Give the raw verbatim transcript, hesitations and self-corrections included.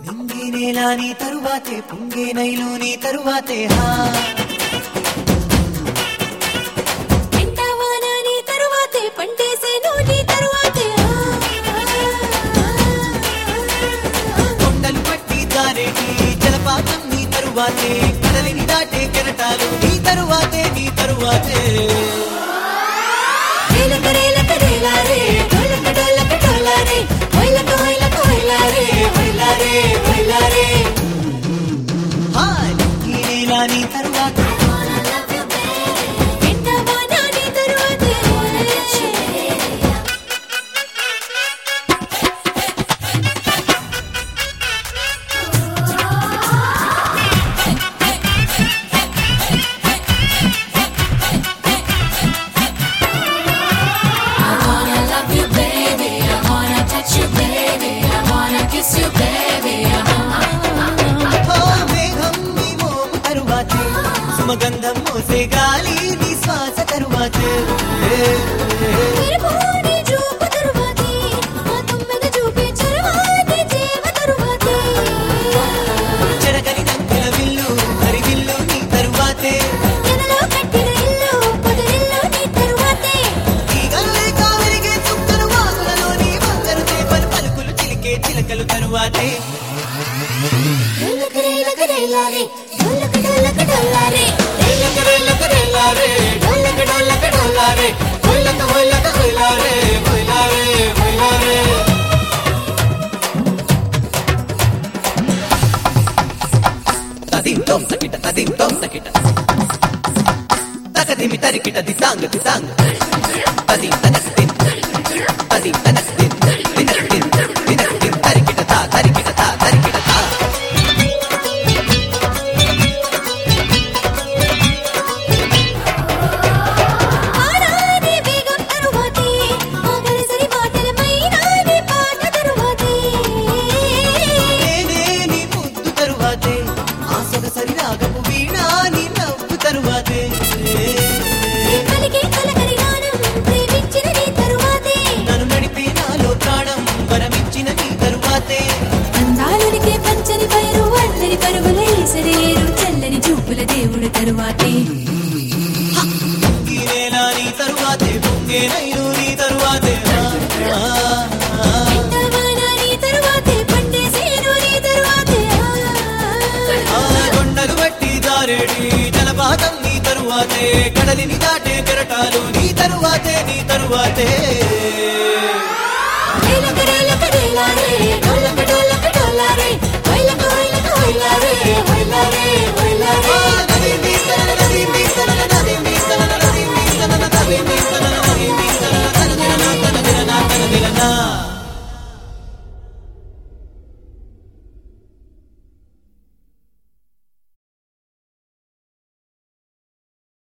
నింగి నేల నీ తరువాతే పొంగే నైలు నీ తరువాతే హా ఎండవాన నీ తరువాతే పంటేసేను నీ తరువాతే కొండలు పట్టి దారేటి జలపాతం నీ తరువాతే కడలిని దాటే కెరటాలు నీ తరువాతే నీ తరువాతే రేలక రేలక రేలారే డోలక డోలక డోలారే హొయలక హొయలక హొయలారే హొయలారే హొయలారే హా నింగి నేల నీ తరువాతే ఎండవాన నీ తరువాతే సుమగంధం మోసే గాలి నీ శ్వాస తరువాతే తిరుపూని చూపు తరువాతే ఆ తుమ్మెద చూపే చరవాతే జీవ తరువాతే చెరగని నంకుల విల్లు హరివిల్లు నీ తరువాతే ఎనలో కట్టిన ఇల్లు పొదరిల్లు నీ తరువాతే ఈగల్లే కావలిగే చుక్కలు వాగులలోని వంకరు చేపలు పలుకులు చిలికే చిలకలు తరువాతే డొల్లక రేలక రేలారే డొల్లక డొల్లక డొల్లారే రేలక రేలక రేలారే డొల్లక డొల్లక డొల్లారే హొయలక హొయలక హొయలారే హొయలారే హొయలారే తదిం తోం సకిట తదిం తోం సకిట తకదిమి తరికిట దిసాంగ దిసాంగ తదిం తనక్ తిన్ తదిం తనక్ తిన్ తినక్ తిన్ తినక్ తిన్ తరికిట తా తరికిట తా తరికిట తా ఆరాని వేగం తరువాతే ఆగరి సరి మాటలమైన నీ పాట తరువాతే నేనే నీ ముద్దు తరువాతే ఆ సొగసరి రాగపు వీణా నీ నవ్వు తరువాతే కలిగే కలకరి గానం ప్రేమించిన నీ తరువాతే నన్ను నడిపే నాలో ప్రాణం వరమిచ్చిన నీ తరువాతే అందాలనికే పంచని పైరు అల్లరి పరుగుల ఈసరేరు చల్లని చూపుల దేవుడు తరువాతే ఈ నేల నీ తరువాతే పొంగే నైలు నీ తరువాతే ఆ, ఆ, ఎండవాన నీ తరువాతే పండేసేను నీ తరువాతే ఆ, కొండలు బట్టి దారేటి జలపాతం నీ తరువాతే కడలిని దాటే కెరటాలు నీ తరువాతే నీ తరువాతే రేలక రేలక రేలారే డొల్లక డొల్లక డొల్లారే హొయలక హొయలక హొయలారే హొయలారే హొయలారే ఆ, నది నీ తన, నది నీ తన,